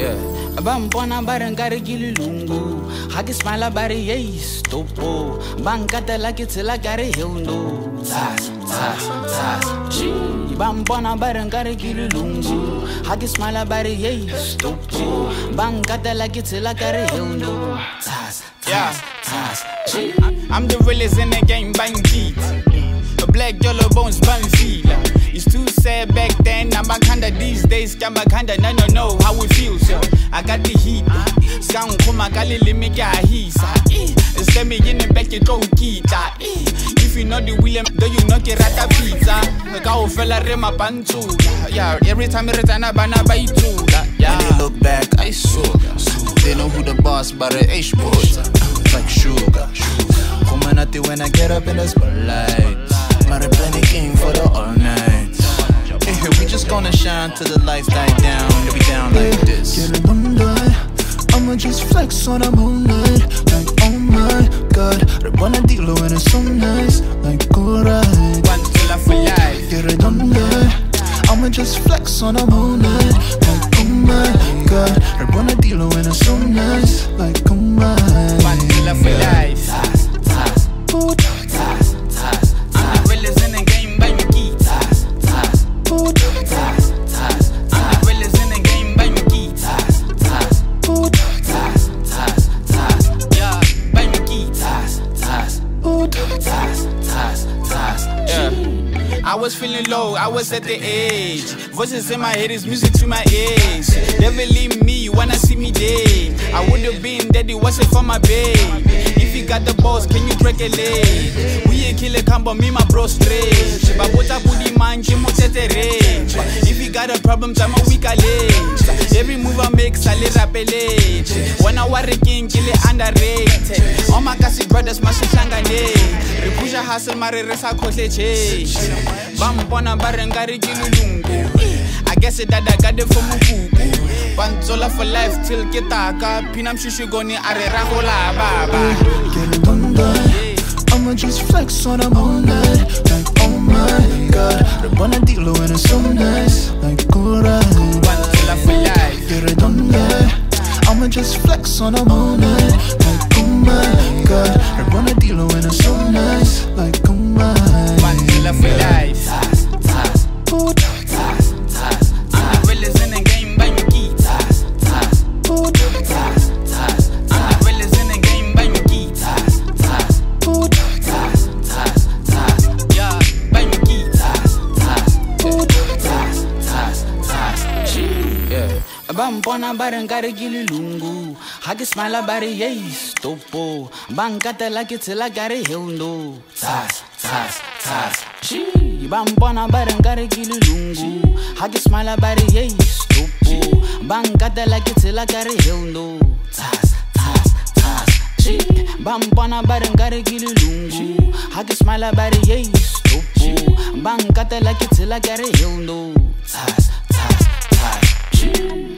Yeah. Bampona barangari gilulungu. Hagi smile bari yay stopo. Bankata like it's like a heundo. Tas. Bampona barangari gilulungu. Hagi smile bari yay stopo. Bankata like it's like a heundo. Tas. I'm the realest in the game, bandit. A black yellow bones, banzila. It's too sad back then, I'm a kinda these days, I'm a kinda, no, how it feels, yo. I got the heat, Skan Kuma Kali Limika Hisa. Send me in the back, you go kita. If you know the William, do you know the Rata Pizza? The cow fella Rema Pantu. Yeah, every time it's an Abana by two. When they look back, I saw. They know who the boss, but the H-boys. Like sugar. Kumanati when I get up in the spotlight. Mara plenty king for the all night. Hey, we just gonna shine till the lights die down. It'll be down like this. Get it one day, I'ma just flex on the moonlight. Like, oh my god, I wanna deal when it's so nice. Like, alright. One till I feel life. Get it one day, I'ma just flex on the moonlight. Like, oh my god, I wanna deal when it's so nice. Like, oh my. One till I feel life. Ooh, I'm the realest in the game, banky. ooh, I'm the realest in the game, banky. ooh, Yeah, banky. ooh. Yeah. I was feeling low, I was at the edge. Voices in my head is music to my ears. Never leave me when I see me dead. I would've been dead, it wasn't for my babe. If you got the balls, can you break a leg? We ain't kill a combo, me my bro straight. Babota booty man, Jimo tete rage. If you got a problem, I'm a weak leg. Every move I make, sale rappelate. When I war king, kill it underrated. All my Kasi brothers, my shangane. Repusha hustle, my resa kose change. Bampona barangari gilulungu. I guess it that I got it from Mukuku. Banzola for life till kitaka. Pinam shushugoni arera hola baba. Get it one day, I'ma just flex on the moonlight. Like, oh my god, I wanna deal when it's so nice. Like, alright. Banzola for life. Get it one day, I'ma just flex on the moonlight. Like, oh my god, I wanna deal when it's so nice. Like, oh my. Banzola for life. Ooh, I'm the realest in the game, banky. ooh, I'm the realest in the game, banky. ooh, Yeah, banky. Yeah. Bampona barangari gilulungu. Hagi smile bari yay stopo. Bankata like it's like a heundo. Tas. Bampona barangari gilulungu. Hagi smile bari yay stopo. Bankata like it's like a heundo. Tas. Bampona barangari gilulungu. Hagi smile bari yay stopo. Bankata like it's like a heundo. Tas.